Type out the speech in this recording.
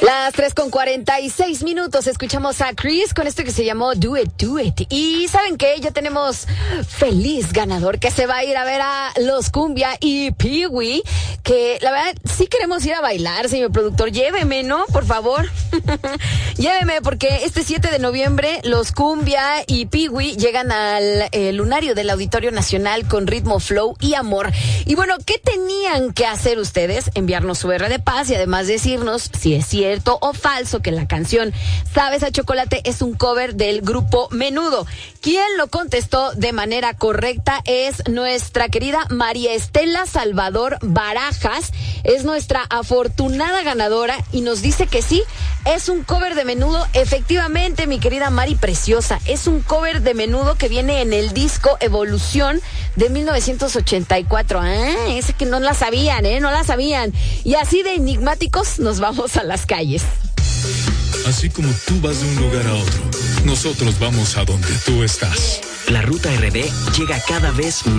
Las 3:46, escuchamos a Chris con esto que se llamó Do It, Do It. Y ¿saben qué? Ya tenemos feliz ganador que se va a ir a ver a Los Cumbia y Pee-wee, que la verdad sí queremos ir a bailar, señor productor. Lléveme, ¿no? Por favor. Lléveme, porque este 7 de noviembre Los Cumbia y Pee-wee llegan al lunario del Auditorio Nacional con ritmo, flow y amor. Y bueno, ¿qué tenían que hacer ustedes? Enviarnos su R de paz y además decirnos si es cierto o falso que la canción Sabes a Chocolate es un cover del grupo Menudo. Quien lo contestó de manera correcta es nuestra querida María Estela Salvador Barajas. Es nuestra afortunada ganadora y nos dice que sí, es un cover de Menudo. Efectivamente, mi querida Mari preciosa, es un cover de Menudo que viene en el disco Evolución de 1984. Ese que no la sabían, no la sabían. Y así de enigmáticos nos vamos a las calles. Así como tú vas de un lugar a otro, nosotros vamos a donde tú estás. La Ruta RD llega cada vez